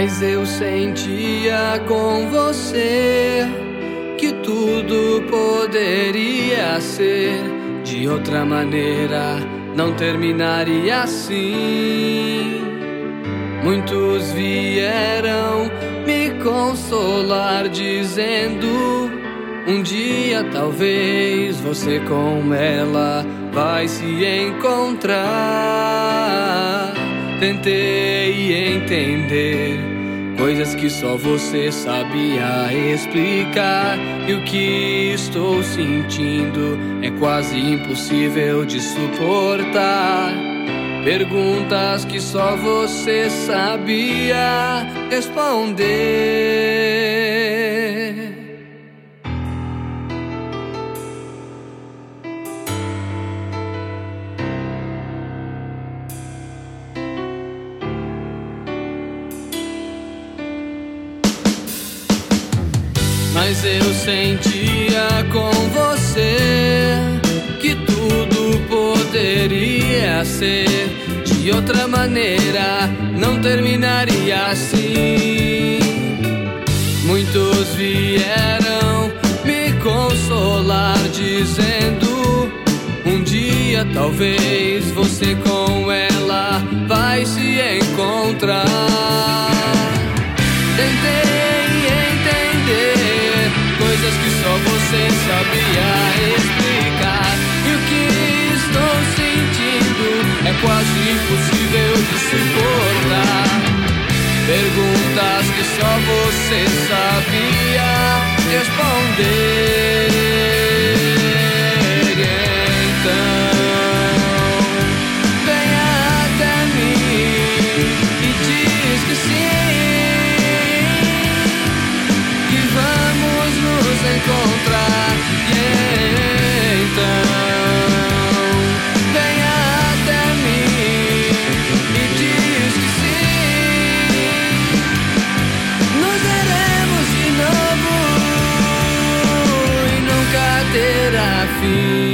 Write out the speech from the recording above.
Mas eu sentia com você que tudo poderia ser de outra maneira, não terminaria assim. Muitos vieram me consolar dizendo: um dia talvez você com ela vai se encontrar. Tentei entender coisas que só você sabia explicar, e o que estou sentindo é quase impossível de suportar. Perguntas que só você sabia responder. Mas eu sentia com você que tudo poderia ser de outra maneira, não terminaria assim. Muitos vieram me consolar dizendo: um dia talvez você com ela vai se encontrar. Tentei entender coisas que só você sabia explicar, e o que estou sentindo é quase impossível de suportar. Perguntas que só você sabia responder. Então venha até mim e diz que sim, que vamos nos encontrar. Então venha até mim e diz que sim, nos veremos de novo e nunca terá fim.